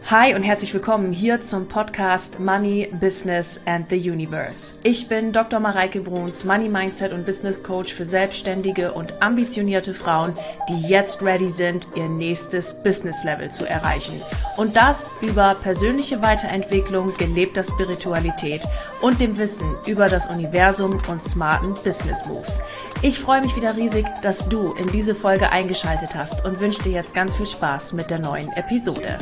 Hi und herzlich willkommen hier zum Podcast Money, Business and the Universe. Ich bin Dr. Mareike Bruns, Money Mindset und Business Coach für selbstständige und ambitionierte Frauen, die jetzt ready sind, ihr nächstes Business Level zu erreichen. Und das über persönliche Weiterentwicklung, gelebter Spiritualität und dem Wissen über das Universum und smarten Business Moves. Ich freue mich wieder riesig, dass du in diese Folge eingeschaltet hast und wünsche dir jetzt ganz viel Spaß mit der neuen Episode.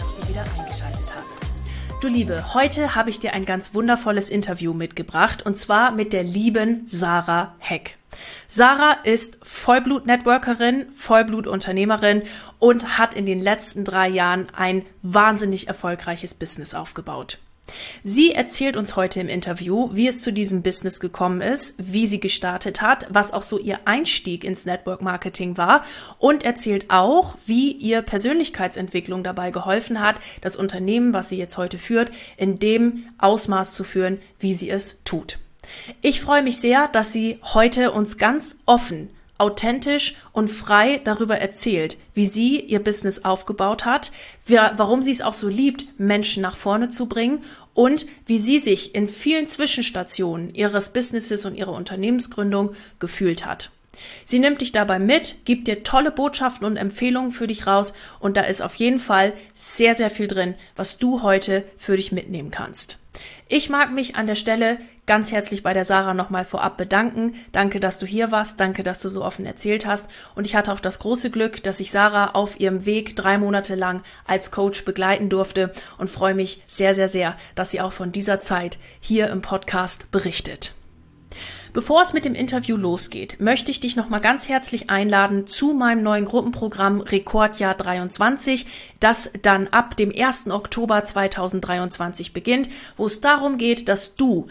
Du Liebe, heute habe ich dir ein ganz wundervolles Interview mitgebracht und zwar mit der lieben Sarah Heck. Sarah ist Vollblut-Networkerin, Vollblut-Unternehmerin und hat in den letzten 3 Jahren ein wahnsinnig erfolgreiches Business aufgebaut. Sie erzählt uns heute im Interview, wie es zu diesem Business gekommen ist, wie sie gestartet hat, was auch so ihr Einstieg ins Network Marketing war und erzählt auch, wie ihr Persönlichkeitsentwicklung dabei geholfen hat, das Unternehmen, was sie jetzt heute führt, in dem Ausmaß zu führen, wie sie es tut. Ich freue mich sehr, dass sie heute uns ganz offen, authentisch und frei darüber erzählt, wie sie ihr Business aufgebaut hat, warum sie es auch so liebt, Menschen nach vorne zu bringen und wie sie sich in vielen Zwischenstationen ihres Businesses und ihrer Unternehmensgründung gefühlt hat. Sie nimmt dich dabei mit, gibt dir tolle Botschaften und Empfehlungen für dich raus und da ist auf jeden Fall sehr, sehr viel drin, was du heute für dich mitnehmen kannst. Ich mag mich an der Stelle ganz herzlich bei der Sarah nochmal vorab bedanken. Danke, dass du hier warst. Danke, dass du so offen erzählt hast. Und ich hatte auch das große Glück, dass ich Sarah auf ihrem Weg 3 Monate lang als Coach begleiten durfte und freue mich sehr, sehr, sehr, dass sie auch von dieser Zeit hier im Podcast berichtet. Bevor es mit dem Interview losgeht, möchte ich dich nochmal ganz herzlich einladen zu meinem neuen Gruppenprogramm Rekordjahr 23, das dann ab dem 1. Oktober 2023 beginnt, wo es darum geht, dass du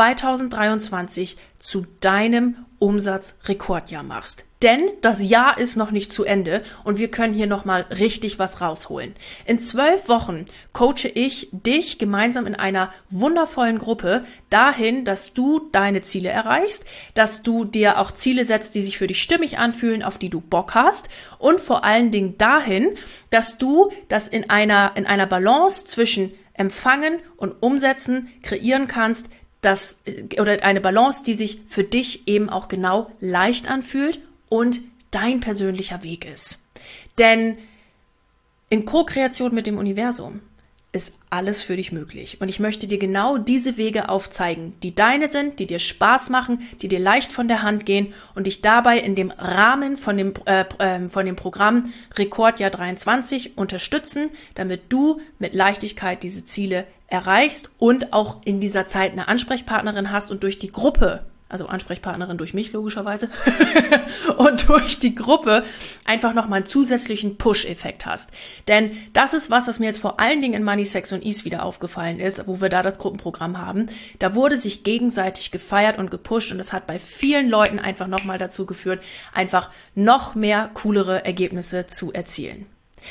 2023 zu deinem Umsatzrekordjahr machst. Denn das Jahr ist noch nicht zu Ende und wir können hier nochmal richtig was rausholen. In 12 Wochen coache ich dich gemeinsam in einer wundervollen Gruppe dahin, dass du deine Ziele erreichst, dass du dir auch Ziele setzt, die sich für dich stimmig anfühlen, auf die du Bock hast und vor allen Dingen dahin, dass du das in einer Balance zwischen Empfangen und Umsetzen kreieren kannst, oder eine Balance, die sich für dich eben auch genau leicht anfühlt und dein persönlicher Weg ist. Denn in Co-Kreation mit dem Universum ist alles für dich möglich. Und ich möchte dir genau diese Wege aufzeigen, die deine sind, die dir Spaß machen, die dir leicht von der Hand gehen und dich dabei in dem Rahmen von dem Programm Rekordjahr 23 unterstützen, damit du mit Leichtigkeit diese Ziele erreichst und auch in dieser Zeit eine Ansprechpartnerin hast und durch die Gruppe, also Ansprechpartnerin durch mich logischerweise, und durch die Gruppe einfach nochmal einen zusätzlichen Push-Effekt hast. Denn das ist was mir jetzt vor allen Dingen in Money, Sex und Ease wieder aufgefallen ist, wo wir da das Gruppenprogramm haben. Da wurde sich gegenseitig gefeiert und gepusht und das hat bei vielen Leuten einfach nochmal dazu geführt, einfach noch mehr coolere Ergebnisse zu erzielen.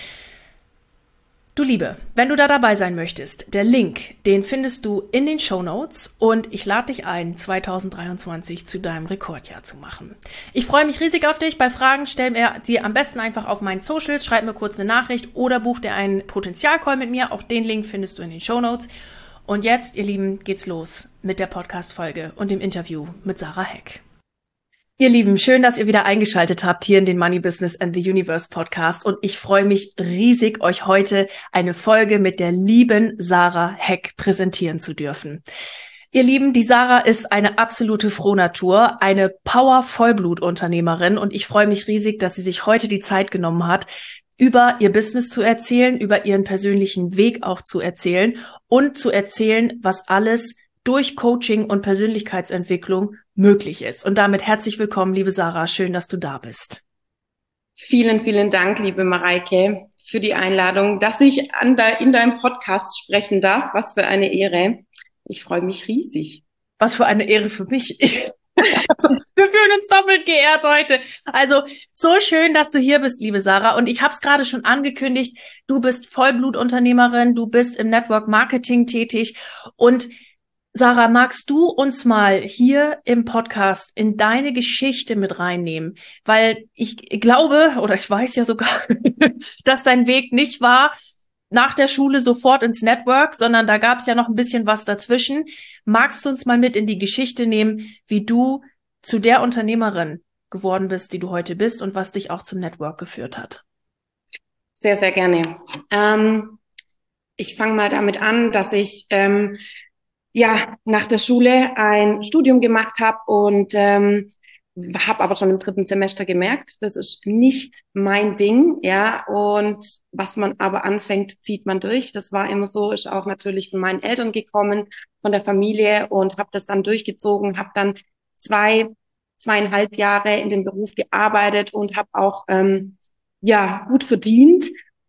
Du Liebe, wenn du da dabei sein möchtest, der Link, den findest du in den Shownotes und ich lade dich ein, 2023 zu deinem Rekordjahr zu machen. Ich freue mich riesig auf dich. Bei Fragen stell mir sie am besten einfach auf meinen Socials, schreib mir kurz eine Nachricht oder buch dir einen Potenzialcall mit mir. Auch den Link findest du in den Shownotes. Und jetzt, ihr Lieben, geht's los mit der Podcast-Folge und dem Interview mit Sarah Heck. Ihr Lieben, schön, dass ihr wieder eingeschaltet habt hier in den Money, Business and the Universe Podcast und ich freue mich riesig, euch heute eine Folge mit der lieben Sarah Heck präsentieren zu dürfen. Ihr Lieben, die Sarah ist eine absolute Frohnatur, eine Power-Vollblut-Unternehmerin und ich freue mich riesig, dass sie sich heute die Zeit genommen hat, über ihr Business zu erzählen, über ihren persönlichen Weg auch zu erzählen und zu erzählen, was alles durch Coaching und Persönlichkeitsentwicklung möglich ist. Und damit herzlich willkommen, liebe Sarah. Schön, dass du da bist. Vielen, vielen Dank, liebe Mareike, für die Einladung, dass ich in deinem Podcast sprechen darf. Was für eine Ehre. Ich freue mich riesig. Was für eine Ehre für mich. Also, wir fühlen uns doppelt geehrt heute. Also so schön, dass du hier bist, liebe Sarah. Und ich habe es gerade schon angekündigt, du bist Vollblutunternehmerin, du bist im Network Marketing tätig und Sarah, magst du uns mal hier im Podcast in deine Geschichte mit reinnehmen? Weil ich glaube, oder ich weiß ja sogar, dass dein Weg nicht war, nach der Schule sofort ins Network, sondern da gab es ja noch ein bisschen was dazwischen. Magst du uns mal mit in die Geschichte nehmen, wie du zu der Unternehmerin geworden bist, die du heute bist und was dich auch zum Network geführt hat? Sehr, sehr gerne. Ich fange mal damit an, dass ich nach der Schule ein Studium gemacht habe und habe aber schon im dritten Semester gemerkt, das ist nicht mein Ding, ja. Und was man aber anfängt, zieht man durch. Das war immer so, ist auch natürlich von meinen Eltern gekommen, von der Familie und habe das dann durchgezogen, habe dann 2,5 Jahre in dem Beruf gearbeitet und habe auch gut verdient,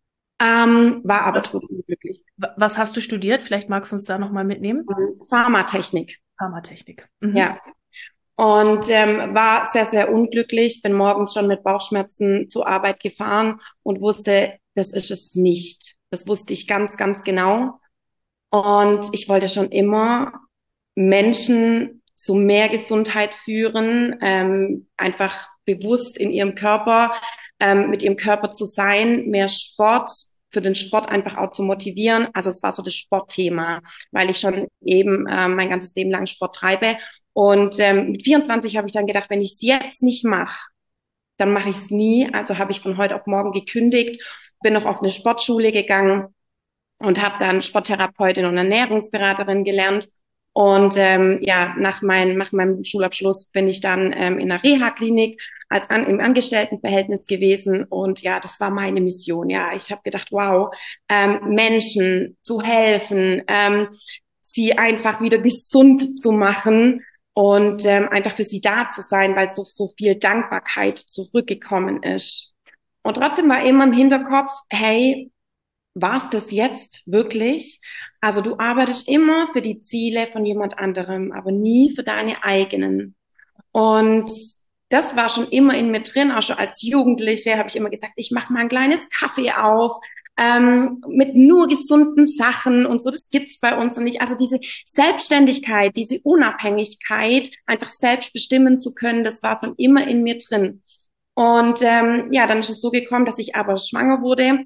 war aber Was, totunglücklich. was hast du studiert? Vielleicht magst du uns da nochmal mitnehmen. Pharmatechnik, Pharmatechnik. ja. Und war sehr, sehr unglücklich, bin morgens schon mit Bauchschmerzen zur Arbeit gefahren und wusste, das ist es nicht. Das wusste ich ganz, ganz genau. Und ich wollte schon immer Menschen zu mehr Gesundheit führen, einfach bewusst in ihrem Körper, mit ihrem Körper zu sein, mehr Sport, für den Sport einfach auch zu motivieren. Also es war so das Sportthema, weil ich schon eben mein ganzes Leben lang Sport treibe. Und mit 24 habe ich dann gedacht, wenn ich es jetzt nicht mache, dann mache ich es nie. Also habe ich von heute auf morgen gekündigt, bin noch auf eine Sportschule gegangen und habe dann Sporttherapeutin und Ernährungsberaterin gelernt. Und nach meinem Schulabschluss bin ich dann in einer Reha-Klinik im Angestelltenverhältnis gewesen. Und ja, das war meine Mission. Ja, ich habe gedacht, wow, Menschen zu helfen, sie einfach wieder gesund zu machen und einfach für sie da zu sein, weil so viel Dankbarkeit zurückgekommen ist. Und trotzdem war immer im Hinterkopf, hey, war es das jetzt wirklich? Also du arbeitest immer für die Ziele von jemand anderem, aber nie für deine eigenen. Und das war schon immer in mir drin, auch schon als Jugendliche habe ich immer gesagt, ich mache mal ein kleines Kaffee auf, mit nur gesunden Sachen und so, das gibt's bei uns und nicht. Also diese Selbstständigkeit, diese Unabhängigkeit, einfach selbst bestimmen zu können, das war schon immer in mir drin. Und dann ist es so gekommen, dass ich aber schwanger wurde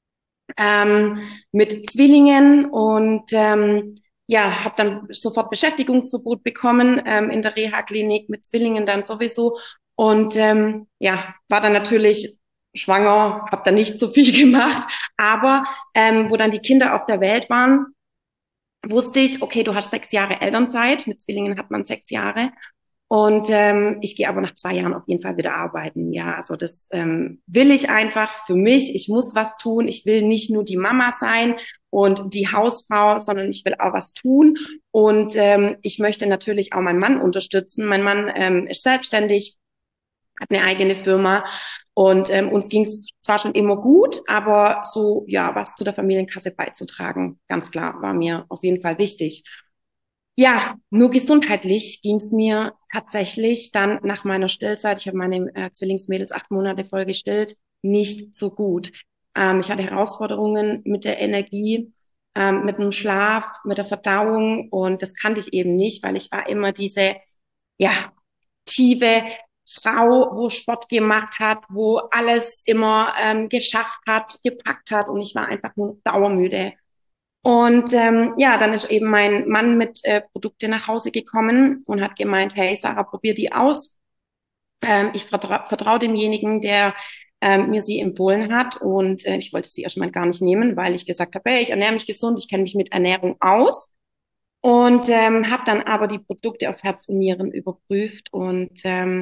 mit Zwillingen und habe dann sofort Beschäftigungsverbot bekommen in der Reha-Klinik mit Zwillingen dann sowieso und war dann natürlich schwanger, habe dann nicht so viel gemacht, aber wo dann die Kinder auf der Welt waren, wusste ich, okay, du hast 6 Jahre Elternzeit, mit Zwillingen hat man 6 Jahre und ich gehe aber nach 2 Jahren auf jeden Fall wieder arbeiten. Ja, also das will ich einfach für mich. Ich muss was tun. Ich will nicht nur die Mama sein und die Hausfrau, sondern ich will auch was tun. Und ich möchte natürlich auch meinen Mann unterstützen. Mein Mann ist selbstständig, hat eine eigene Firma. Und uns ging es zwar schon immer gut, aber so, ja, was zu der Familienkasse beizutragen, ganz klar, war mir auf jeden Fall wichtig. Ja, nur gesundheitlich ging es mir tatsächlich dann nach meiner Stillzeit, ich habe meine Zwillingsmädels 8 Monate voll gestillt, nicht so gut. Ich hatte Herausforderungen mit der Energie, mit dem Schlaf, mit der Verdauung und das kannte ich eben nicht, weil ich war immer diese, ja, tiefe Frau, wo Sport gemacht hat, wo alles immer geschafft hat, gepackt hat und ich war einfach nur dauermüde. Und dann ist eben mein Mann mit Produkte nach Hause gekommen und hat gemeint, hey Sarah, probier die aus. Ich vertraue demjenigen, der mir sie empfohlen hat. Und ich wollte sie erstmal gar nicht nehmen, weil ich gesagt habe, hey, ich ernähre mich gesund, ich kenne mich mit Ernährung aus. Und habe dann aber die Produkte auf Herz und Nieren überprüft und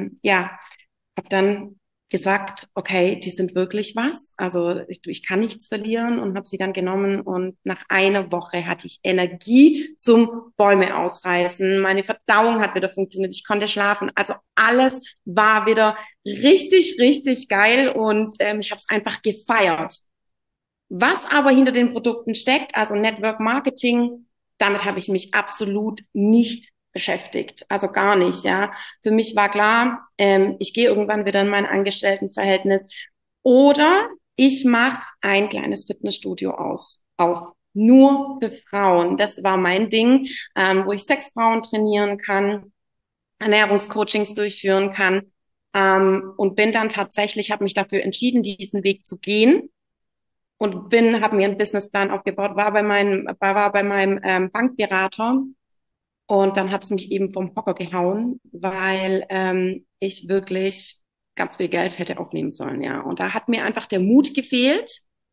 habe dann gesagt, okay, die sind wirklich was. Also ich kann nichts verlieren und habe sie dann genommen und nach einer Woche hatte ich Energie zum Bäume ausreißen. Meine Verdauung hat wieder funktioniert, ich konnte schlafen. Also alles war wieder richtig, richtig geil und ich habe es einfach gefeiert. Was aber hinter den Produkten steckt, also Network Marketing, damit habe ich mich absolut nicht beschäftigt. Also gar nicht, ja. Für mich war klar, ich gehe irgendwann wieder in mein Angestelltenverhältnis oder ich mache ein kleines Fitnessstudio auf. Nur für Frauen. Das war mein Ding, wo ich 6 Frauen trainieren kann, Ernährungscoachings durchführen kann und bin dann tatsächlich, habe mich dafür entschieden, diesen Weg zu gehen und habe mir einen Businessplan aufgebaut, war bei meinem Bankberater und dann hat es mich eben vom Hocker gehauen, weil ich wirklich ganz viel Geld hätte aufnehmen sollen, ja. Und da hat mir einfach der Mut gefehlt,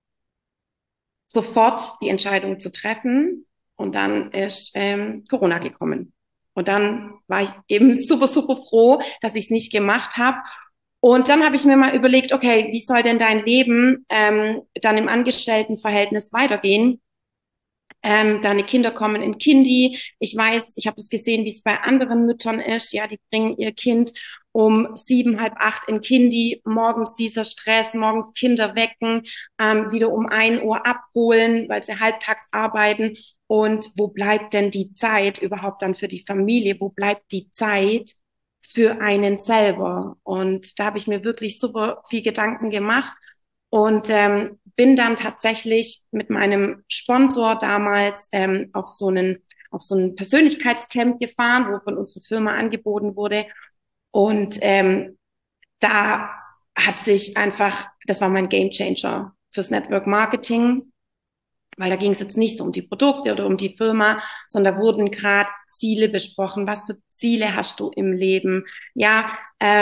sofort die Entscheidung zu treffen. Und dann ist Corona gekommen. Und dann war ich eben super, super froh, dass ich es nicht gemacht habe. Und dann habe ich mir mal überlegt, okay, wie soll denn dein Leben dann im Angestelltenverhältnis weitergehen? Deine Kinder kommen in Kindi. Ich weiß, ich habe es gesehen, wie es bei anderen Müttern ist. Ja, die bringen ihr Kind um 7, halb 8 in Kindi. Morgens dieser Stress, morgens Kinder wecken, wieder um 1 Uhr abholen, weil sie halbtags arbeiten. Und wo bleibt denn die Zeit überhaupt dann für die Familie? Wo bleibt die Zeit für einen selber? Und da habe ich mir wirklich super viel Gedanken gemacht und bin dann tatsächlich mit meinem Sponsor damals auf so einen Persönlichkeitscamp gefahren, wo von unserer Firma angeboten wurde. Und da hat sich einfach, das war mein Gamechanger fürs Network Marketing, weil da ging es jetzt nicht so um die Produkte oder um die Firma, sondern da wurden gerade Ziele besprochen. Was für Ziele hast du im Leben? Ja,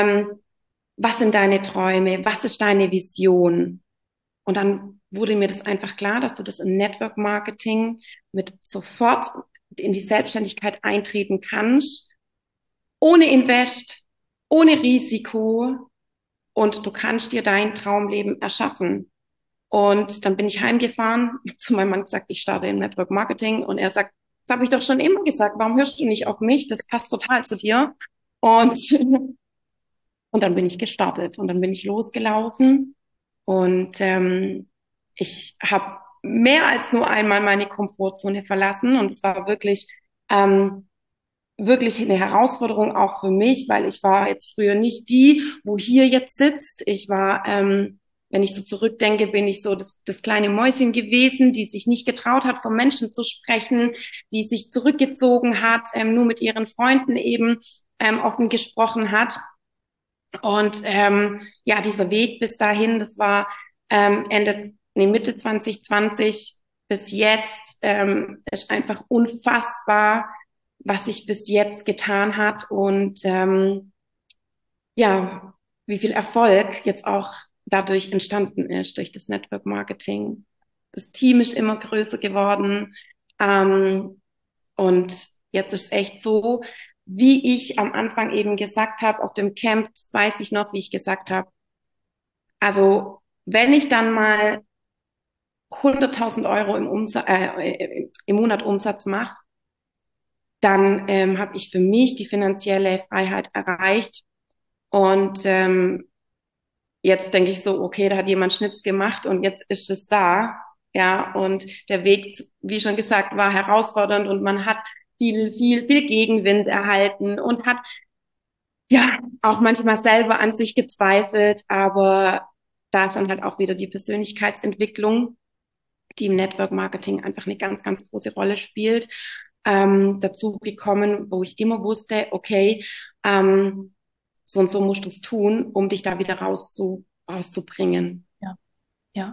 was sind deine Träume? Was ist deine Vision? Und dann wurde mir das einfach klar, dass du das im Network Marketing mit sofort in die Selbstständigkeit eintreten kannst, ohne Invest, ohne Risiko und du kannst dir dein Traumleben erschaffen. Und dann bin ich heimgefahren, zu meinem Mann gesagt, ich starte im Network Marketing und er sagt, das habe ich doch schon immer gesagt, warum hörst du nicht auf mich? Das passt total zu dir. Und, und dann bin ich gestartet und dann bin ich losgelaufen und ich habe mehr als nur einmal meine Komfortzone verlassen und es war ähm, wirklich eine Herausforderung auch für mich, weil ich war jetzt früher nicht die, wo hier jetzt sitzt. Ich war, wenn ich so zurückdenke, bin ich so das kleine Mäuschen gewesen, die sich nicht getraut hat, vor Menschen zu sprechen, die sich zurückgezogen hat, nur mit ihren Freunden eben offen gesprochen hat. Und ja, dieser Weg bis dahin, das war Mitte 2020 bis jetzt, ist einfach unfassbar, was sich bis jetzt getan hat und ja, wie viel Erfolg jetzt auch dadurch entstanden ist, durch das Network Marketing. Das Team ist immer größer geworden ähm, und jetzt ist es echt so, wie ich am Anfang eben gesagt habe, auf dem Camp, das weiß ich noch, wie ich gesagt habe, also wenn ich dann mal 100.000 € im Monat Umsatz mache, dann habe ich für mich die finanzielle Freiheit erreicht. Und jetzt denke ich so, okay, da hat jemand Schnips gemacht und jetzt ist es da. Ja, und der Weg, wie schon gesagt, war herausfordernd und man hat viel, viel, viel Gegenwind erhalten und hat ja auch manchmal selber an sich gezweifelt, aber da ist dann halt auch wieder die Persönlichkeitsentwicklung, die im Network Marketing einfach eine ganz, ganz große Rolle spielt, dazu gekommen, wo ich immer wusste, okay, so und so musst du es tun, um dich da wieder rauszubringen. Ja, ja.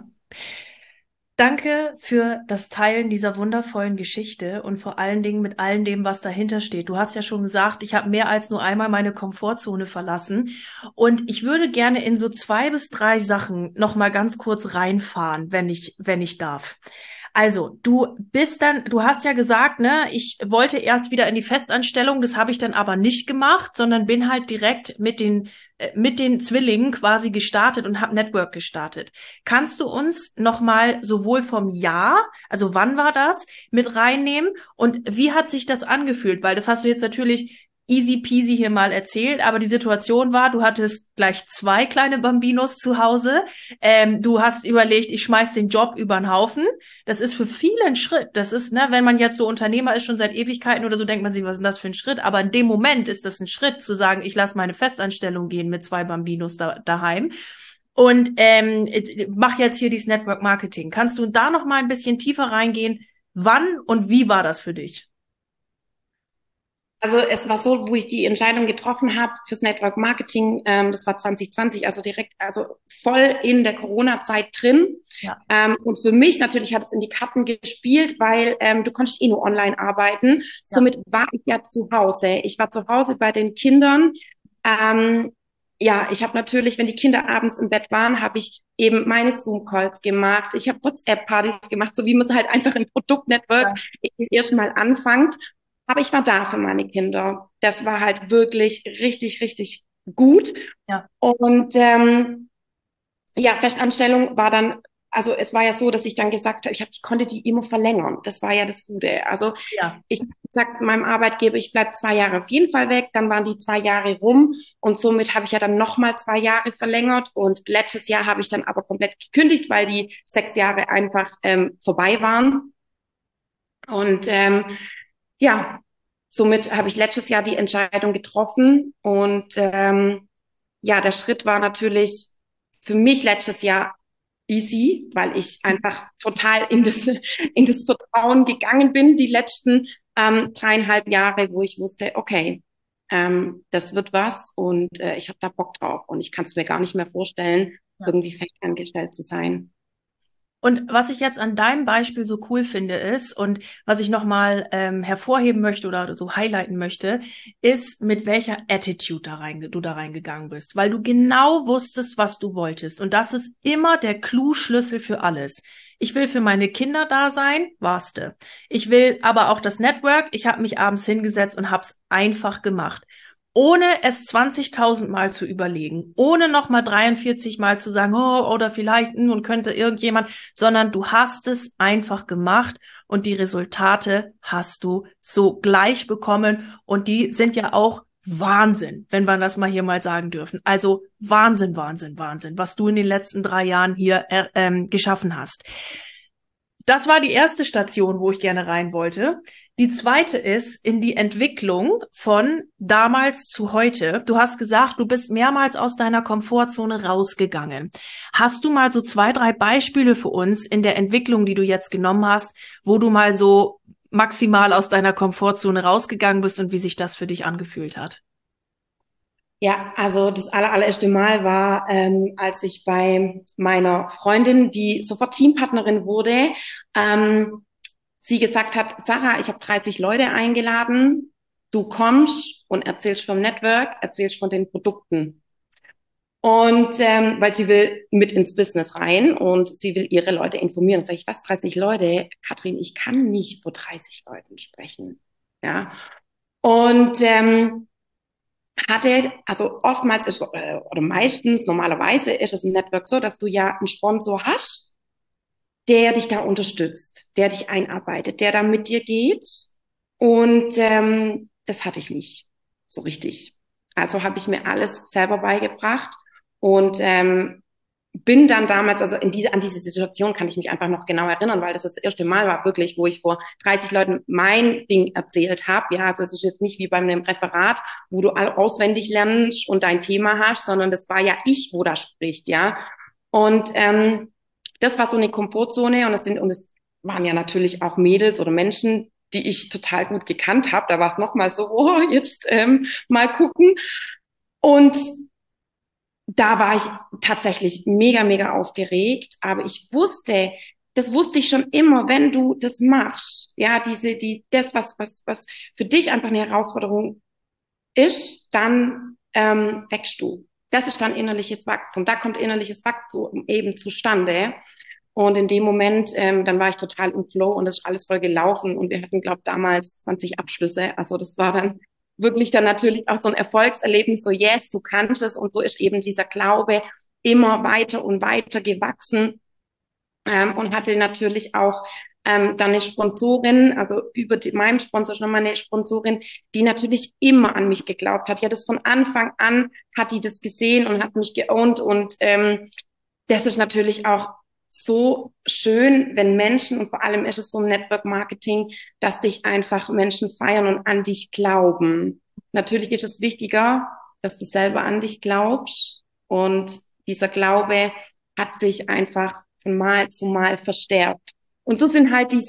Danke für das Teilen dieser wundervollen Geschichte und vor allen Dingen mit all dem, was dahinter steht. Du hast ja schon gesagt, ich habe mehr als nur einmal meine Komfortzone verlassen und ich würde gerne in so 2 bis 3 Sachen noch mal ganz kurz reinfahren, wenn ich darf. Also, du hast ja gesagt, ne, ich wollte erst wieder in die Festanstellung, das habe ich dann aber nicht gemacht, sondern bin halt direkt mit den Zwillingen quasi gestartet und habe Network gestartet. Kannst du uns nochmal sowohl vom Jahr, also wann war das, mit reinnehmen und wie hat sich das angefühlt? Weil das hast du jetzt natürlich easy peasy hier mal erzählt, aber die Situation war, du hattest gleich 2 kleine Bambinos zu Hause. Du hast überlegt, ich schmeiß den Job über den Haufen. Das ist für viele ein Schritt. Das ist, ne, wenn man jetzt so Unternehmer ist, schon seit Ewigkeiten oder so, denkt man sich, was ist denn das für ein Schritt? Aber in dem Moment ist das ein Schritt, zu sagen, ich lasse meine Festanstellung gehen mit 2 Bambinos daheim und mach jetzt hier dieses Network Marketing. Kannst du da noch mal ein bisschen tiefer reingehen? Wann und wie war das für dich? Also es war so, wo ich die Entscheidung getroffen habe fürs Network Marketing, das war 2020, also direkt, also voll in der Corona-Zeit drin. Ja, Und für mich natürlich hat es in die Karten gespielt, weil du konntest eh nur online arbeiten. ja, Somit war ich ja zu Hause. Ich war zu Hause bei den Kindern. Ähm, ja, ich habe natürlich, wenn die Kinder abends im Bett waren, habe ich eben meine Zoom-Calls gemacht. Ich habe WhatsApp-Partys gemacht, so wie man es halt einfach im Produktnetwork ja, erstmal anfängt. Aber ich war da für meine Kinder. Das war halt wirklich richtig, richtig gut. ja, Und ja, Festanstellung war dann, also es war ja so, dass ich dann gesagt habe, ich konnte die immer verlängern. Das war ja das Gute. Also ja. ich habe gesagt meinem Arbeitgeber, ich bleib 2 Jahre auf jeden Fall weg. Dann waren die 2 Jahre rum und somit habe ich ja dann nochmal 2 Jahre verlängert. Und letztes Jahr habe ich dann aber komplett gekündigt, weil die 6 Jahre einfach vorbei waren. Und ja, somit habe ich letztes Jahr die Entscheidung getroffen und ja, der Schritt war natürlich für mich letztes Jahr easy, weil ich einfach total in das Vertrauen gegangen bin, die letzten 3,5 Jahre, wo ich wusste, okay, das wird was und ich habe da Bock drauf und ich kann es mir gar nicht mehr vorstellen, Ja. irgendwie festangestellt zu sein. Und was ich jetzt an deinem Beispiel so cool finde ist und was ich nochmal hervorheben möchte oder so highlighten möchte, ist, mit welcher Attitude du da reingegangen bist, weil du genau wusstest, was du wolltest. Und das ist immer der Clou-Schlüssel für alles. Ich will für meine Kinder da sein, warste. Ich will aber auch das Network. Ich habe mich abends hingesetzt und habe es einfach gemacht, ohne es 20.000 Mal zu überlegen, ohne nochmal 43 Mal zu sagen, oh, oder vielleicht und könnte irgendjemand, sondern du hast es einfach gemacht und die Resultate hast du so gleich bekommen und die sind ja auch Wahnsinn, wenn wir das mal hier mal sagen dürfen. Also Wahnsinn, Wahnsinn, Wahnsinn, was du in den letzten 3 Jahren hier geschaffen hast. Das war die erste Station, wo ich gerne rein wollte. Die zweite ist in die Entwicklung von damals zu heute. Du hast gesagt, du bist mehrmals aus deiner Komfortzone rausgegangen. Hast du mal so 2, 3 Beispiele für uns in der Entwicklung, die du jetzt genommen hast, wo du mal so maximal aus deiner Komfortzone rausgegangen bist und wie sich das für dich angefühlt hat? Ja, also das allererste Mal war, als ich bei meiner Freundin, die sofort Teampartnerin wurde, ähm, sie gesagt hat, Sarah, ich habe 30 Leute eingeladen, du kommst und erzählst vom Network, erzählst von den Produkten. Und weil sie will mit ins Business rein und sie will ihre Leute informieren. Sag ich, was, 30 Leute? Katrin, ich kann nicht vor 30 Leuten sprechen. Ja. Und also oftmals ist, oder meistens, normalerweise ist es im Network so, dass du ja einen Sponsor hast, der dich da unterstützt, der dich einarbeitet, der da mit dir geht. Und das hatte ich nicht so richtig. Also habe ich mir alles selber beigebracht und bin dann damals, also an diese Situation kann ich mich einfach noch genau erinnern, weil das erste Mal war wirklich, wo ich vor 30 Leuten mein Ding erzählt habe. Ja, also es ist jetzt nicht wie bei einem Referat, wo du all auswendig lernst und dein Thema hast, sondern das war ja ich, wo da spricht, ja. Und das war so eine Komfortzone und es waren ja natürlich auch Mädels oder Menschen, die ich total gut gekannt habe. Da war es nochmal so, oh, jetzt mal gucken. Und da war ich tatsächlich mega, mega aufgeregt, aber das wusste ich schon immer, wenn du das machst, ja, das, was für dich einfach eine Herausforderung ist, dann wächst du. Das ist dann innerliches Wachstum. Da kommt innerliches Wachstum eben zustande. Und in dem Moment, dann war ich total im Flow und das ist alles voll gelaufen. Und wir hatten, glaube damals 20 Abschlüsse. Also das war dann wirklich dann natürlich auch so ein Erfolgserlebnis, so yes, du kannst es. Und so ist eben dieser Glaube immer weiter und weiter gewachsen und hatte natürlich auch dann eine Sponsorin, also meinem Sponsor schon mal eine Sponsorin, die natürlich immer an mich geglaubt hat. Ja, das von Anfang an hat die das gesehen und hat mich geowned und das ist natürlich auch so schön, wenn Menschen, und vor allem ist es so im Network Marketing, dass dich einfach Menschen feiern und an dich glauben. Natürlich ist es wichtiger, dass du selber an dich glaubst und dieser Glaube hat sich einfach von Mal zu Mal verstärkt. Und so sind halt diese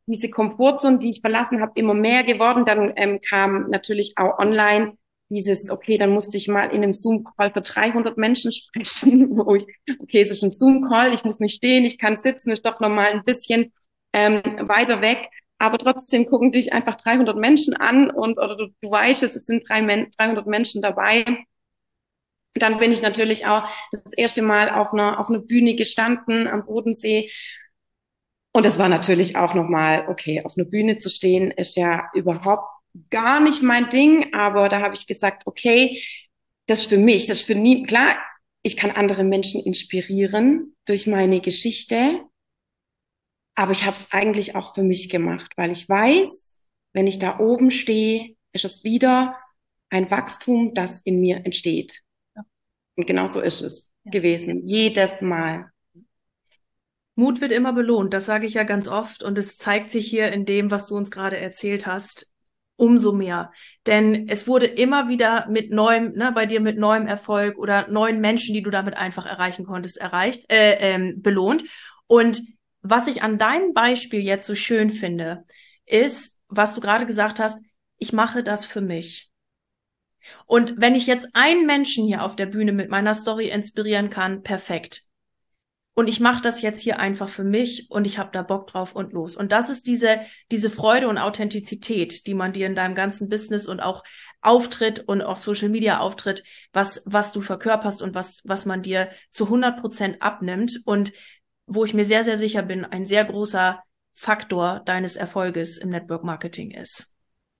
diese Komfortzone, die ich verlassen habe, immer mehr geworden. Dann kam natürlich auch online dieses, okay, dann musste ich mal in einem Zoom-Call für 300 Menschen sprechen, wo ich, okay, es ist ein Zoom-Call, ich muss nicht stehen, ich kann sitzen, ist doch nochmal ein bisschen weiter weg. Aber trotzdem gucken dich einfach 300 Menschen an und oder du weißt es sind 300 Menschen dabei. Dann bin ich natürlich auch das erste Mal auf einer Bühne gestanden am Bodensee. Und das war natürlich auch nochmal, okay, auf einer Bühne zu stehen, ist ja überhaupt gar nicht mein Ding. Aber da habe ich gesagt, okay, das ist für mich, das ist für nie, klar, ich kann andere Menschen inspirieren durch meine Geschichte. Aber ich habe es eigentlich auch für mich gemacht, weil ich weiß, wenn ich da oben stehe, ist es wieder ein Wachstum, das in mir entsteht. Und genau so ist es gewesen, jedes Mal. Mut wird immer belohnt, das sage ich ja ganz oft und es zeigt sich hier in dem, was du uns gerade erzählt hast, umso mehr. Denn es wurde immer wieder mit neuem, bei dir mit neuem Erfolg oder neuen Menschen, die du damit einfach erreichen konntest, belohnt. Und was ich an deinem Beispiel jetzt so schön finde, ist, was du gerade gesagt hast, ich mache das für mich. Und wenn ich jetzt einen Menschen hier auf der Bühne mit meiner Story inspirieren kann, perfekt. Und ich mache das jetzt hier einfach für mich und ich habe da Bock drauf und los. Und das ist diese Freude und Authentizität, die man dir in deinem ganzen Business und auch Auftritt und auch Social Media Auftritt, was du verkörperst und was man dir zu 100% abnimmt und wo ich mir sehr, sehr sicher bin, ein sehr großer Faktor deines Erfolges im Network Marketing ist.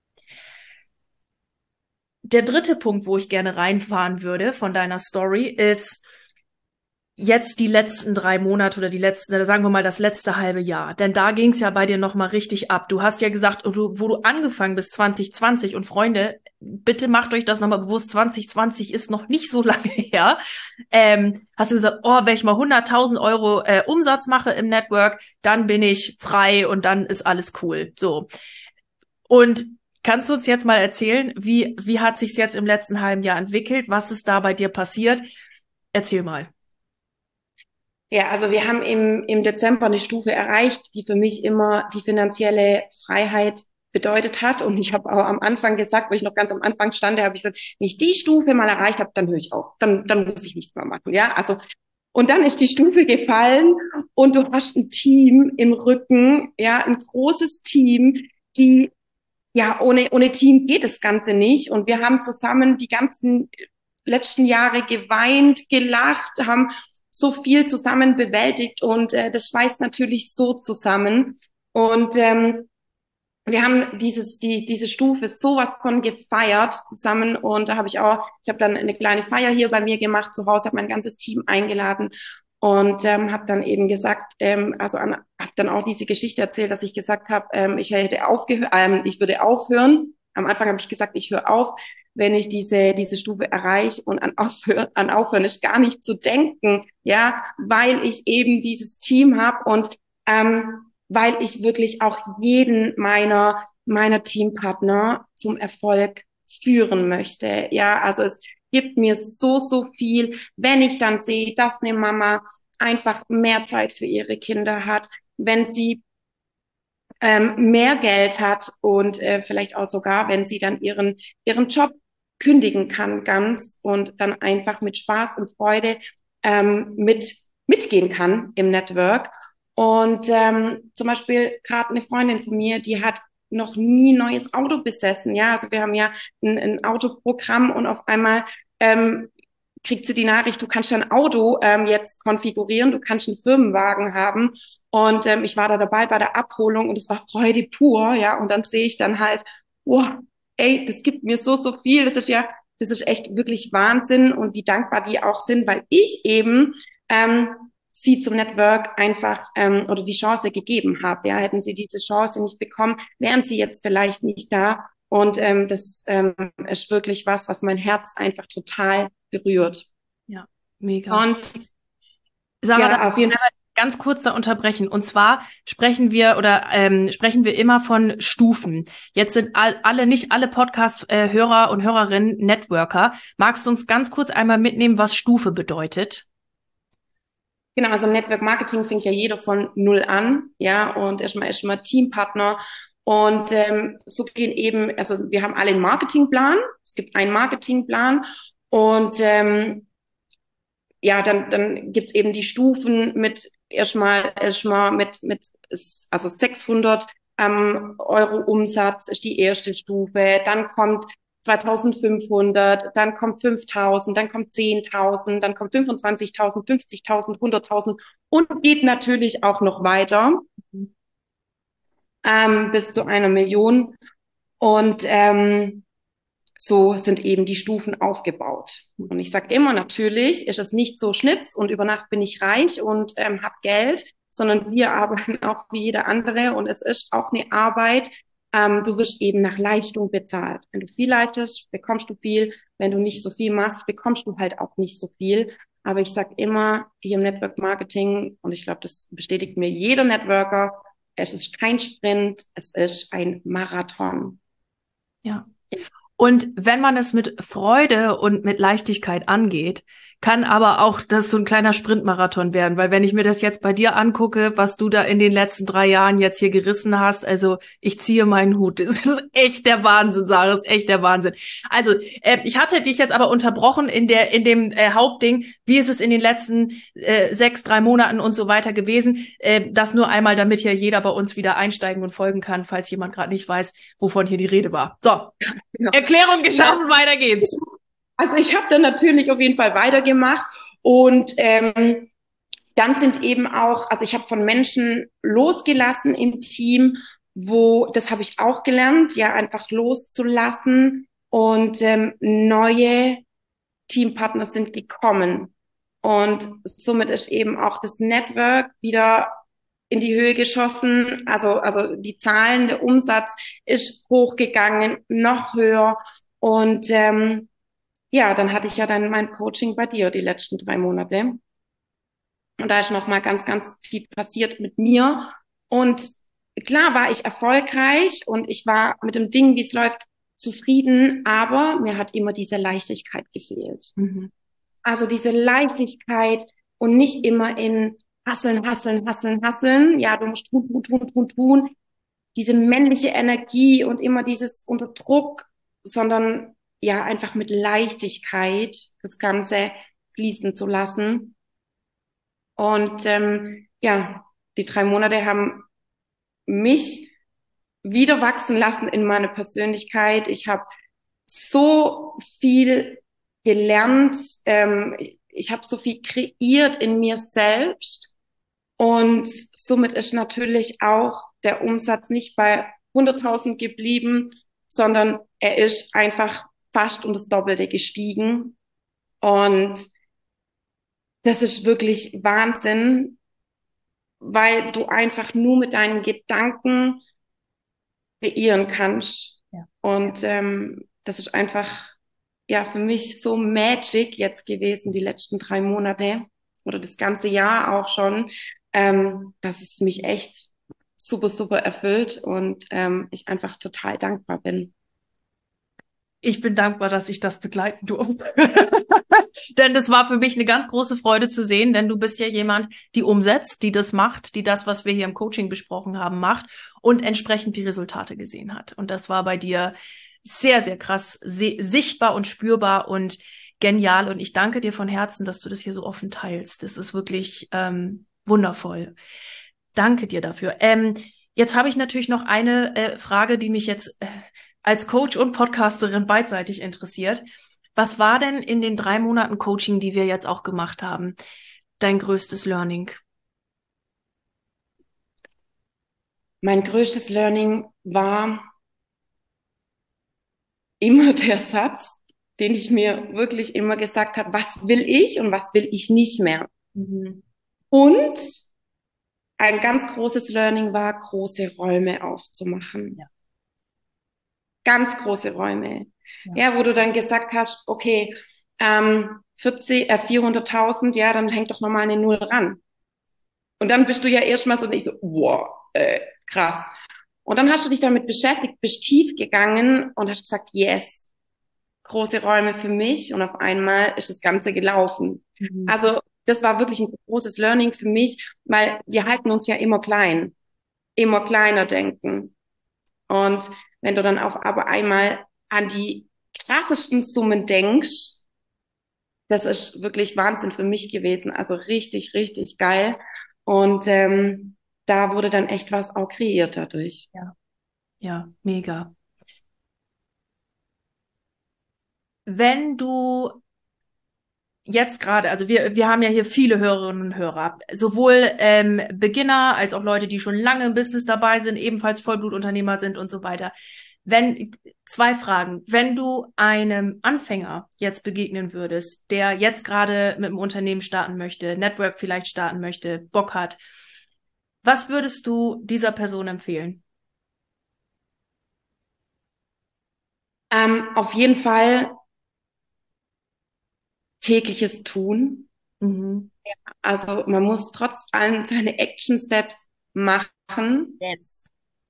Der dritte Punkt, wo ich gerne reinfahren würde von deiner Story, ist jetzt die letzten 3 Monate oder sagen wir mal das letzte halbe Jahr. Denn da ging es ja bei dir nochmal richtig ab. Du hast ja gesagt, wo du angefangen bist 2020 und Freunde, bitte macht euch das nochmal bewusst, 2020 ist noch nicht so lange her. Hast du gesagt, wenn ich mal 100.000 Euro Umsatz mache im Network, dann bin ich frei und dann ist alles cool. So. Und kannst du uns jetzt mal erzählen, wie hat sich's jetzt im letzten halben Jahr entwickelt? Was ist da bei dir passiert? Erzähl mal. Ja, also wir haben im Dezember eine Stufe erreicht, die für mich immer die finanzielle Freiheit bedeutet hat. Und ich habe auch am Anfang gesagt, wo ich noch ganz am Anfang stand, habe ich gesagt, wenn ich die Stufe mal erreicht habe, dann höre ich auf. Dann muss ich nichts mehr machen. Ja, also und dann ist die Stufe gefallen und du hast ein Team im Rücken, ja, ein großes Team, die ja, ohne Team geht das Ganze nicht. Und wir haben zusammen die ganzen letzten Jahre geweint, gelacht, haben so viel zusammen bewältigt und das schweißt natürlich so zusammen. Und wir haben diese Stufe sowas von gefeiert zusammen und da ich habe dann eine kleine Feier hier bei mir gemacht zu Hause, habe mein ganzes Team eingeladen und habe dann eben gesagt, habe dann auch diese Geschichte erzählt, dass ich gesagt habe, ich würde aufhören. Am Anfang habe ich gesagt, ich höre auf, wenn ich diese Stufe erreiche und an Aufhören ist gar nicht zu denken, ja, weil ich eben dieses Team habe und weil ich wirklich auch jeden meiner Teampartner zum Erfolg führen möchte. Ja, also es gibt mir so viel, wenn ich dann sehe, dass eine Mama einfach mehr Zeit für ihre Kinder hat, wenn sie mehr Geld hat und vielleicht auch sogar, wenn sie dann ihren Job kündigen kann ganz und dann einfach mit Spaß und Freude mitgehen kann im Network. Und zum Beispiel gerade eine Freundin von mir, die hat noch nie ein neues Auto besessen. Ja, also wir haben ja ein Autoprogramm und auf einmal kriegt sie die Nachricht, du kannst dein Auto jetzt konfigurieren, du kannst einen Firmenwagen haben. Und ich war da dabei bei der Abholung und es war Freude pur, ja. Und dann sehe ich dann halt, wow, ey, das gibt mir so viel. Das ist echt wirklich Wahnsinn und wie dankbar die auch sind, weil ich eben sie zum Network einfach oder die Chance gegeben habe. Ja, hätten sie diese Chance nicht bekommen, wären sie jetzt vielleicht nicht da. Und das ist wirklich was mein Herz einfach total berührt. Ja, mega. Und Sarah, ja, auf jeden Fall. Ganz kurz da unterbrechen. Und zwar sprechen wir immer von Stufen. Jetzt sind nicht alle Podcast-Hörer und Hörerinnen Networker. Magst du uns ganz kurz einmal mitnehmen, was Stufe bedeutet? Genau, also Network Marketing fängt ja jeder von null an, ja, und erstmal Teampartner. Und so gehen eben, also wir haben alle einen Marketingplan. Es gibt einen Marketingplan und ja, dann gibt's eben die Stufen mit erstmal mit also 600 Euro Umsatz ist die erste Stufe. Dann kommt 2500, dann kommt 5000, dann kommt 10.000, dann kommt 25.000, 50.000, 100.000 und geht natürlich auch noch weiter bis zu 1 Million. Und so sind eben die Stufen aufgebaut. Und ich sage immer, natürlich ist es nicht so Schnips und über Nacht bin ich reich und habe Geld, sondern wir arbeiten auch wie jeder andere und es ist auch eine Arbeit. Du wirst eben nach Leistung bezahlt. Wenn du viel leistest, bekommst du viel. Wenn du nicht so viel machst, bekommst du halt auch nicht so viel. Aber ich sage immer hier im Network Marketing, und ich glaube, das bestätigt mir jeder Networker, es ist kein Sprint, es ist ein Marathon. Ja. Und wenn man es mit Freude und mit Leichtigkeit angeht, kann aber auch das so ein kleiner Sprintmarathon werden, weil wenn ich mir das jetzt bei dir angucke, was du da in den letzten 3 Jahren jetzt hier gerissen hast, also ich ziehe meinen Hut. Das ist echt der Wahnsinn, Sarah, das ist echt der Wahnsinn. Also ich hatte dich jetzt aber unterbrochen in dem Hauptding. Wie ist es in den letzten 3 Monaten und so weiter gewesen? Das nur einmal, damit hier jeder bei uns wieder einsteigen und folgen kann, falls jemand gerade nicht weiß, wovon hier die Rede war. So. Genau. Erklärung geschaffen, weiter geht's. Also ich habe dann natürlich auf jeden Fall weitergemacht und dann sind eben auch, also ich habe von Menschen losgelassen im Team, wo, das habe ich auch gelernt, ja, einfach loszulassen und neue Teampartner sind gekommen. Und somit ist eben auch das Network wieder in die Höhe geschossen. Also die Zahlen, der Umsatz ist hochgegangen, noch höher. Und ja, dann hatte ich ja dann mein Coaching bei dir die letzten 3 Monate. Und da ist noch mal ganz, ganz viel passiert mit mir. Und klar war ich erfolgreich und ich war mit dem Ding, wie es läuft, zufrieden, aber mir hat immer diese Leichtigkeit gefehlt. Mhm. Also diese Leichtigkeit und nicht immer in Hasseln, Hasseln, Hasseln, Hasseln. Ja, du musst tun, tun, tun, tun, tun. Diese männliche Energie und immer dieses unter Druck, sondern ja, einfach mit Leichtigkeit das Ganze fließen zu lassen. Und ja, die 3 Monate haben mich wieder wachsen lassen in meiner Persönlichkeit. Ich habe so viel gelernt. Ich habe so viel kreiert in mir selbst. Und somit ist natürlich auch der Umsatz nicht bei 100.000 geblieben, sondern er ist einfach fast um das Doppelte gestiegen. Und das ist wirklich Wahnsinn, weil du einfach nur mit deinen Gedanken kreieren kannst. Ja. Und das ist einfach ja für mich so Magic jetzt gewesen, die letzten 3 Monate oder das ganze Jahr auch schon, dass es mich echt super, super erfüllt und ich einfach total dankbar bin. Ich bin dankbar, dass ich das begleiten durfte. Denn das war für mich eine ganz große Freude zu sehen, denn du bist ja jemand, die umsetzt, die das macht, die das, was wir hier im Coaching besprochen haben, macht und entsprechend die Resultate gesehen hat. Und das war bei dir sehr, sehr krass sichtbar und spürbar und genial. Und ich danke dir von Herzen, dass du das hier so offen teilst. Das ist wirklich wundervoll. Danke dir dafür. Jetzt habe ich natürlich noch eine Frage, die mich jetzt als Coach und Podcasterin beidseitig interessiert. Was war denn in den 3 Monaten Coaching, die wir jetzt auch gemacht haben, dein größtes Learning? Mein größtes Learning war immer der Satz, den ich mir wirklich immer gesagt habe, was will ich und was will ich nicht mehr. Mhm. Und ein ganz großes Learning war, große Räume aufzumachen. Ja. Ganz große Räume. Ja. Ja, wo du dann gesagt hast, okay, 400.000, ja, dann hängt doch nochmal eine Null ran. Und dann bist du ja erstmal so nicht so, wow, krass. Und dann hast du dich damit beschäftigt, bist tief gegangen und hast gesagt, yes, große Räume für mich. Und auf einmal ist das Ganze gelaufen. Mhm. Also das war wirklich ein großes Learning für mich, weil wir halten uns ja immer klein, immer kleiner denken. Und wenn du dann auf aber einmal an die krassesten Summen denkst, das ist wirklich Wahnsinn für mich gewesen. Also richtig, richtig geil. Und da wurde dann echt was auch kreiert dadurch. Ja, ja, mega. Wenn du jetzt gerade, also wir haben ja hier viele Hörerinnen und Hörer, sowohl Beginner als auch Leute, die schon lange im Business dabei sind, ebenfalls Vollblutunternehmer sind und so weiter. Zwei Fragen. Wenn du einem Anfänger jetzt begegnen würdest, der jetzt gerade mit dem Unternehmen starten möchte, Network vielleicht starten möchte, Bock hat, was würdest du dieser Person empfehlen? Auf jeden Fall tägliches Tun. Mhm. Also man muss trotz allem seine Action Steps machen. Yes.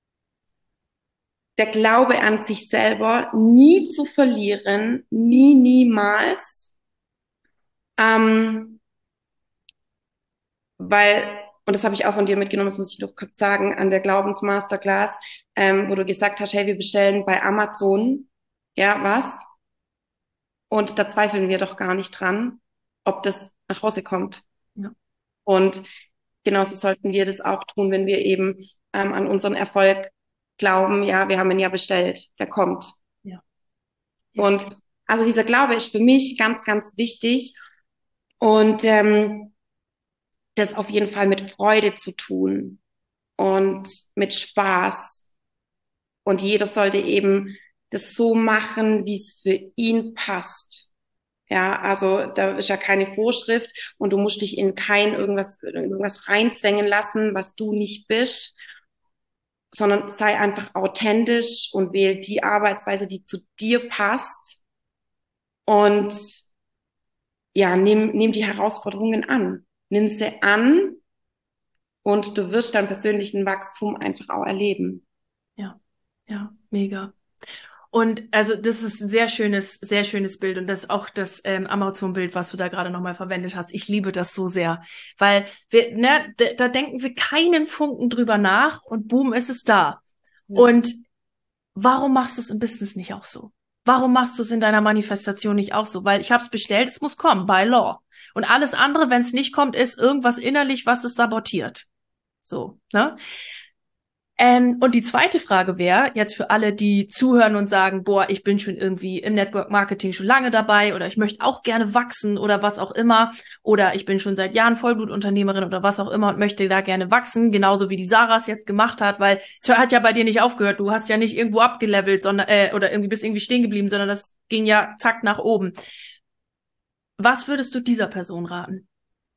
Der Glaube an sich selber nie zu verlieren, niemals. Ähm, weil, und das habe ich auch von dir mitgenommen, das muss ich noch kurz sagen, an der Glaubensmasterclass, wo du gesagt hast, hey, wir bestellen bei Amazon, ja, was? Und da zweifeln wir doch gar nicht dran, ob das nach Hause kommt. Ja. Und genauso sollten wir das auch tun, wenn wir eben an unseren Erfolg glauben, ja, wir haben ihn ja bestellt, der kommt. Ja. Ja. Und also dieser Glaube ist für mich ganz, ganz wichtig und das auf jeden Fall mit Freude zu tun und mit Spaß. Und jeder sollte eben das so machen, wie es für ihn passt. Ja, also da ist ja keine Vorschrift und du musst dich in kein irgendwas reinzwängen lassen, was du nicht bist, sondern sei einfach authentisch und wähl die Arbeitsweise, die zu dir passt und ja, nimm die Herausforderungen an. Nimm sie an und du wirst dein persönlichen Wachstum einfach auch erleben. Ja, ja, mega. Und also das ist ein sehr schönes Bild und das ist auch das Amazon-Bild, was du da gerade nochmal verwendet hast. Ich liebe das so sehr, weil wir, ne, da denken wir keinen Funken drüber nach und boom, ist es da. Ja. Und warum machst du es im Business nicht auch so? Warum machst du es in deiner Manifestation nicht auch so? Weil ich habe es bestellt, es muss kommen, by law. Und alles andere, wenn es nicht kommt, ist irgendwas innerlich, was es sabotiert. So, ne? Und die zweite Frage wäre jetzt für alle, die zuhören und sagen, boah, ich bin schon irgendwie im Network Marketing schon lange dabei oder ich möchte auch gerne wachsen oder was auch immer oder ich bin schon seit Jahren Vollblutunternehmerin oder was auch immer und möchte da gerne wachsen, genauso wie die Sarah es jetzt gemacht hat, weil es hat ja bei dir nicht aufgehört, du hast ja nicht irgendwo abgelevelt, sondern oder irgendwie bist irgendwie stehen geblieben, sondern das ging ja zack nach oben. Was würdest du dieser Person raten?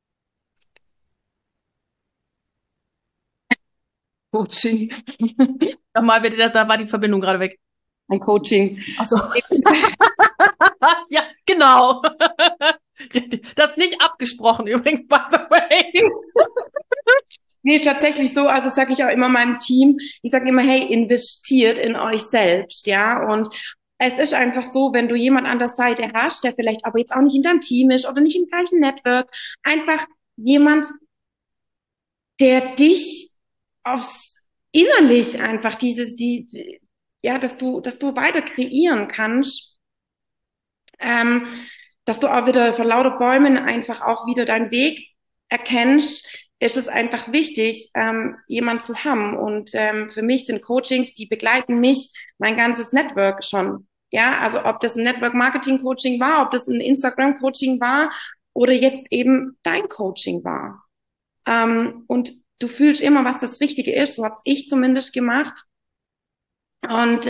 Coaching. Nochmal bitte, da war die Verbindung gerade weg. Ein Coaching. Ach so. Ja, genau. Das ist nicht abgesprochen übrigens, by the way. Nee, ist tatsächlich so, also sage ich auch immer meinem Team, ich sage immer, hey, investiert in euch selbst, ja, und es ist einfach so, wenn du jemand an der Seite hast, der vielleicht aber jetzt auch nicht in deinem Team ist oder nicht im gleichen Network, einfach jemand, der dich aufs innerlich einfach ja, dass du weiter kreieren kannst, ähm, dass du auch wieder vor lauter Bäumen einfach auch wieder deinen Weg erkennst, ist es einfach wichtig, jemand zu haben. Und für mich sind Coachings, die begleiten mich mein ganzes Network schon. Ja, also ob das ein Network Marketing Coaching war, ob das ein Instagram Coaching war oder jetzt eben dein Coaching war. Und du fühlst immer, was das Richtige ist. So habe ich zumindest gemacht. Und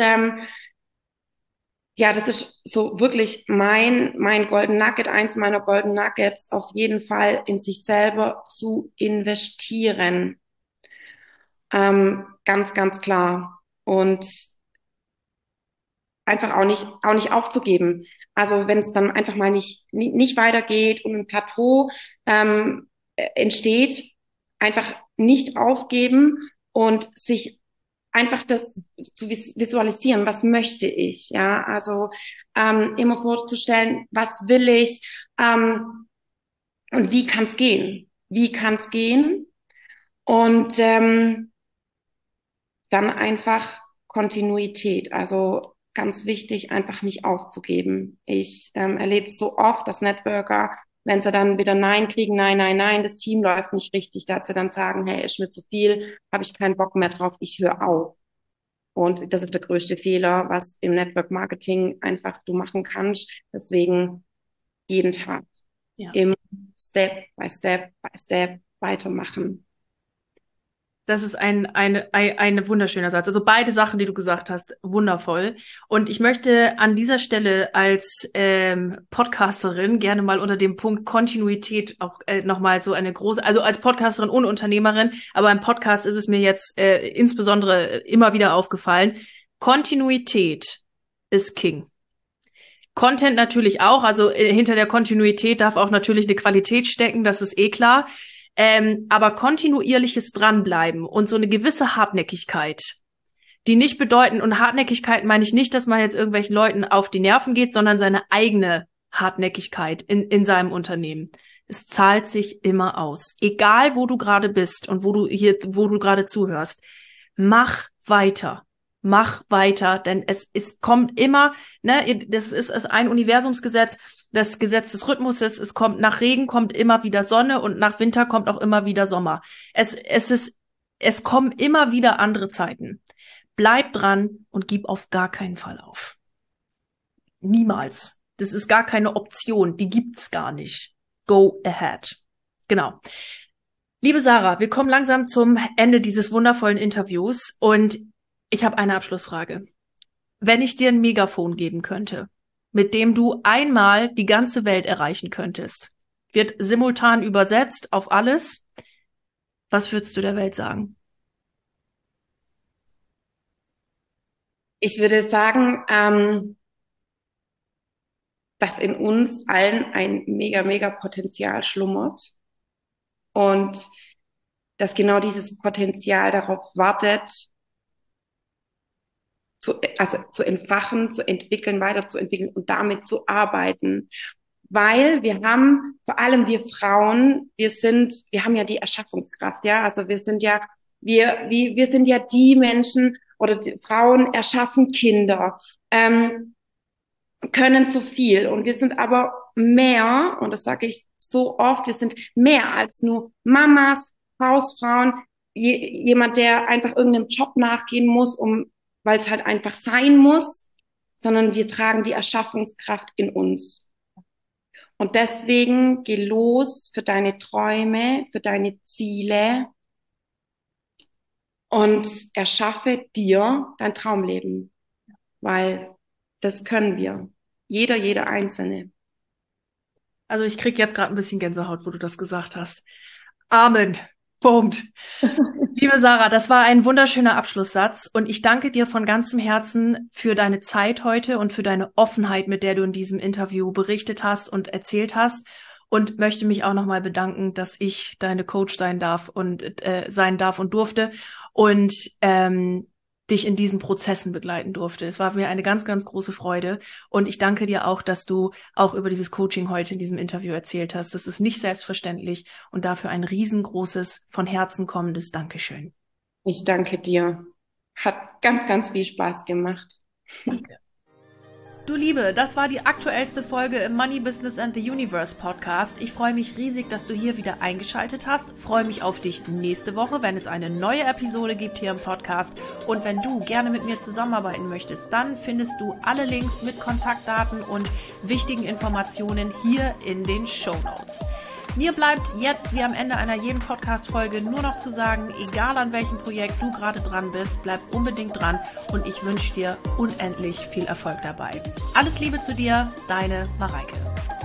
ja, das ist so wirklich mein Golden Nugget, eins meiner Golden Nuggets, auf jeden Fall in sich selber zu investieren. Ganz, ganz klar. Und einfach auch nicht aufzugeben. Also wenn es dann einfach mal nicht weitergeht und ein Plateau entsteht, einfach nicht aufgeben und sich einfach das zu visualisieren, was möchte ich, ja, also immer vorzustellen, was will ich, Und wie kann es gehen? Wie kann es gehen? Und dann einfach Kontinuität. Also ganz wichtig, einfach nicht aufzugeben. Ich erlebe so oft, dass Networker, wenn sie dann wieder Nein kriegen, nein, das Team läuft nicht richtig, dass sie dann sagen, hey, ist mir zu viel, habe ich keinen Bock mehr drauf, ich höre auf. Und das ist der größte Fehler, was im Network Marketing einfach du machen kannst. Deswegen jeden Tag im Step by Step by Step weitermachen. Das ist ein wunderschöner Satz. Also beide Sachen, die du gesagt hast, wundervoll. Und ich möchte an dieser Stelle als Podcasterin gerne mal unter dem Punkt Kontinuität auch nochmal so eine große, also als Podcasterin und Unternehmerin, aber im Podcast ist es mir jetzt insbesondere immer wieder aufgefallen. Kontinuität ist King. Content natürlich auch, also hinter der Kontinuität darf auch natürlich eine Qualität stecken, das ist eh klar. Aber kontinuierliches Dranbleiben und so eine gewisse Hartnäckigkeit, die nicht bedeuten, und Hartnäckigkeit meine ich nicht, dass man jetzt irgendwelchen Leuten auf die Nerven geht, sondern seine eigene Hartnäckigkeit in seinem Unternehmen. Es zahlt sich immer aus. Egal, wo du gerade bist und wo du gerade zuhörst. Mach weiter. Mach weiter, denn es kommt immer, ne, das ist ein Universumsgesetz, das Gesetz des Rhythmuses, nach Regen kommt immer wieder Sonne und nach Winter kommt auch immer wieder Sommer. Es kommen immer wieder andere Zeiten. Bleib dran und gib auf gar keinen Fall auf. Niemals. Das ist gar keine Option, die gibt's gar nicht. Go ahead. Genau. Liebe Sarah, wir kommen langsam zum Ende dieses wundervollen Interviews und ich habe eine Abschlussfrage. Wenn ich dir ein Megafon geben könnte, mit dem du einmal die ganze Welt erreichen könntest, wird simultan übersetzt auf alles, was würdest du der Welt sagen? Ich würde sagen, dass in uns allen ein mega Potenzial schlummert und dass genau dieses Potenzial darauf wartet, zu entfachen, zu entwickeln, weiterzuentwickeln und damit zu arbeiten. Weil wir haben, vor allem wir Frauen, wir haben ja die Erschaffungskraft, ja, also wir sind ja die Menschen oder die Frauen erschaffen Kinder, können zu viel und wir sind aber mehr, und das sage ich so oft, wir sind mehr als nur Mamas, Hausfrauen, jemand, der einfach irgendeinem Job nachgehen muss, weil es halt einfach sein muss, sondern wir tragen die Erschaffungskraft in uns. Und deswegen geh los für deine Träume, für deine Ziele und erschaffe dir dein Traumleben, weil das können wir. Jeder Einzelne. Also ich krieg jetzt gerade ein bisschen Gänsehaut, wo du das gesagt hast. Amen. Punkt. Liebe Sarah, das war ein wunderschöner Abschlusssatz und ich danke dir von ganzem Herzen für deine Zeit heute und für deine Offenheit, mit der du in diesem Interview berichtet hast und erzählt hast und möchte mich auch nochmal bedanken, dass ich deine Coach sein darf und durfte und dich in diesen Prozessen begleiten durfte. Es war mir eine ganz große Freude und ich danke dir auch, dass du auch über dieses Coaching heute in diesem Interview erzählt hast. Das ist nicht selbstverständlich und dafür ein riesengroßes, von Herzen kommendes Dankeschön. Ich danke dir. Hat ganz viel Spaß gemacht. Danke. Du Liebe, das war die aktuellste Folge im Money Business and the Universe Podcast. Ich freue mich riesig, dass du hier wieder eingeschaltet hast. Freue mich auf dich nächste Woche, wenn es eine neue Episode gibt hier im Podcast. Und wenn du gerne mit mir zusammenarbeiten möchtest, dann findest du alle Links mit Kontaktdaten und wichtigen Informationen hier in den Shownotes. Mir bleibt jetzt, wie am Ende einer jeden Podcast-Folge, nur noch zu sagen, egal an welchem Projekt du gerade dran bist, bleib unbedingt dran und ich wünsche dir unendlich viel Erfolg dabei. Alles Liebe zu dir, deine Mareike.